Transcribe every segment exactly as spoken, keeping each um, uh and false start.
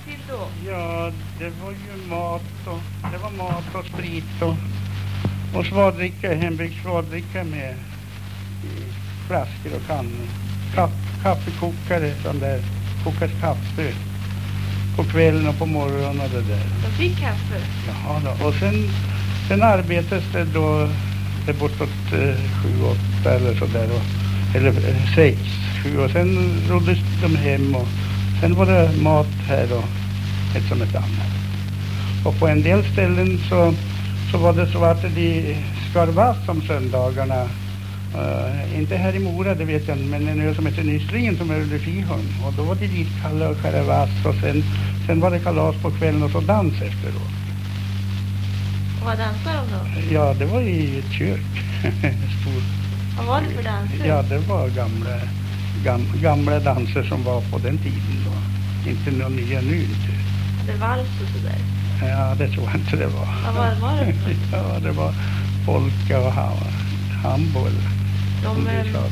till då? Ja, det var ju mat och det var mat och sprit och, och svardricka, hembyggt svardricka med i flaskor och kannor. Kaff, kaffekokare som där kokas kaffe på kvällen och på morgonen och det där. De fick kaffe? Ja då. Och sen, sen arbetades det då det bortåt eh, sju, åtta eller sådär. Eller eh, sex, sju. Och sen roddes de hem och sen var det mat här och ett som ett annat. Och på en del ställen så, så var det så att de skar vass om söndagarna. Uh, inte här i Mora, det vet jag inte, men en ö som heter Nyslingen som är under Fiholm. Och då var det dit kalla och skära vass och sen, sen var det kalas på kvällen och så dans efteråt. Och vad dansade de då? Ja, det var i ett kök. Stor. Vad var det för danser? Ja, det var gamla, gam, gamla danser som var på den tiden då. Inte några nya nu inte. Det vals och sådär? Ja, det tror jag inte det var. Vad var, var det för? Ja, det var polka och handboll. De,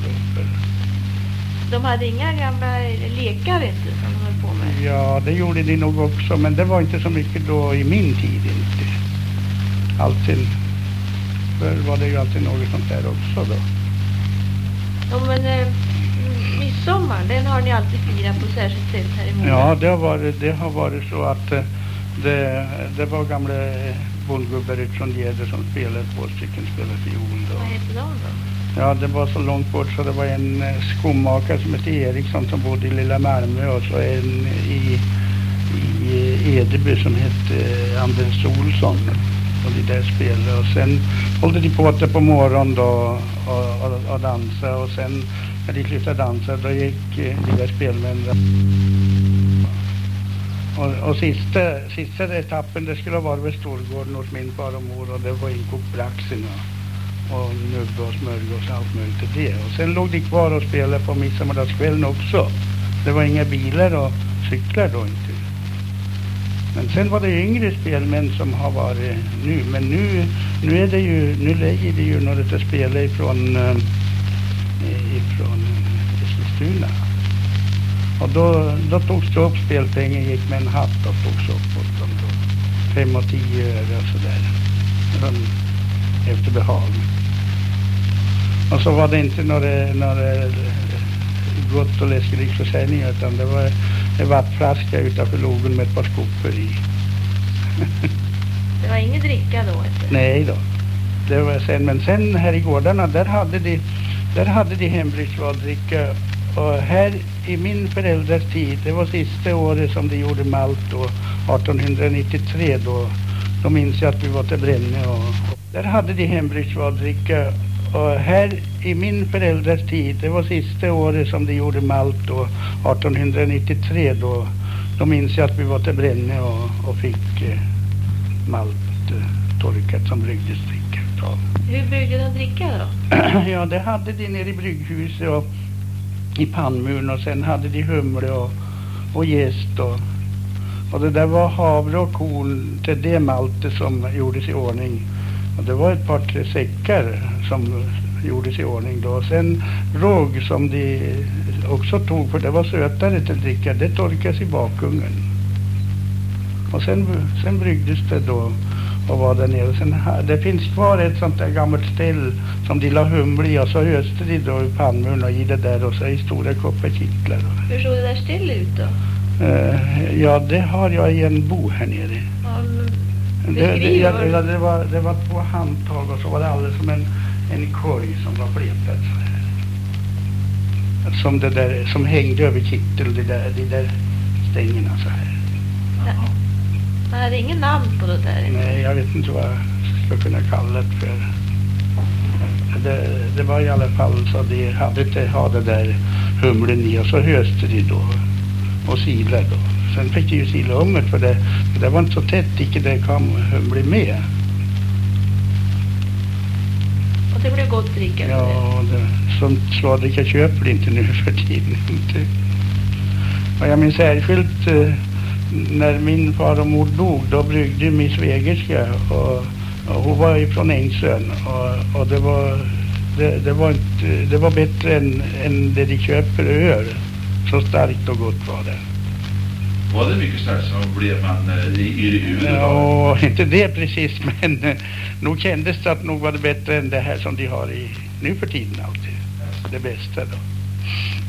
de hade inga gamla lekar inte som de höll på med? Ja, det gjorde de nog också, men det var inte så mycket då i min tid inte. Alltid, för var det ju alltid något sånt där också då. Ja, men eh, midsommar, den har ni alltid firat på särskilt sätt här i Mora? Ja, det har varit, det har varit så att det, det var gamla bondgubbar från Gädre som spelade, två stycken spelade fiol då. Vad heter de då? Ja, det var så långt bort så det var en skomakare som hette Eriksson som bodde i Lilla Malmö och så en i, i Edeby som hette Anders Olsson. Och de där spelade och sen hållde de på det på morgonen då och, och, och dansa och sen när de slutade dansa då gick de där spelmännen. Och, och sista, sista etappen det skulle vara vid Storgården hos min far och mor och det var inkokt braxen och, och nubbe och smörgås och allt möjligt till det. Och sen låg de kvar och spelade på midsommardaskvällen också. Det var inga bilar och cyklar då inte. Men sen var det yngre spelmän som har varit nu. Men nu, nu är det ju, nu lägger det ju några att spela ifrån, äh, ifrån Eskilstuna. Och då, då togs det upp spelpengen, gick med en hatt och togs upp åt dem då. Fem och tio öre och sådär. Efter behag. Och så var det inte några, några gott och läskerik försäljning utan det var en vattflaska utanför logen med ett par skopor i. Det var ingen dricka då inte? Nej då. Det var sen, men sen här i gårdarna där hade de, där hade de hembryggvaddricka. Och här i min föräldrars tid, det var sista året som de gjorde malt då, arton nittiotre då, då minns jag att vi var till Bränne och, och där hade de hembryggvaddricka. Och här i min föräldrars tid, det var sista året som de gjorde malt då, arton nittiotre då, då minns jag att vi var till Bränne och, och fick eh, malt eh, torkat som bryggdes dricka. Ja. Hur bryggde de dricka då? Ja, det hade de nere i brygghuset och i pannmuren och sen hade de humle och, och jäst och, och det där var havre och korn till det maltet som gjordes i ordning. Och det var ett par tre säckar som gjordes i ordning då. Och sen råg som de också tog, för det var sötare till dricka, det torkas i bakugnen. Och sen, sen bryggdes det då och var där nere. Sen, det finns kvar ett sånt där gammalt ställ som de la humle i och så öste de då i pannmuren och i det där och så i stora koppar kittlar. Hur såg det där ställ ut då? Uh, ja, det har jag i en bo här nere. Um, det, det, ja, det, det, var, det var två handtag och så var det alldeles som en, en korg som var fletad så här. Som det där, som hängde över kittel, de där, de där stängerna så här. Ja. Man hade ingen namn på det där? Nej, jag vet inte vad jag ska kunna kalla det för. Det, det var i alla fall så de hade inte ha det där humlen i och så höste de då och silade då. Sen fick de ju sila om det för det, för det var inte så tätt, inte det kom humle med. Och det blev gott dricka? Ja, det, som sladricka köper det inte nu för tiden. Och jag minns särskilt eh, när min far och mor dog, då bryggde min svägerska och, och hon var ifrån Ängsön och, och det var det, det var inte, det var bättre än, än det de köper öl. Så starkt och gott var det. Var det mycket smärtsamt? Blev man eh, i i huvudet? Ja, inte det precis, men eh, nog kändes det att nog var det bättre än det här som de har i nu för tiden alltid. Det bästa då.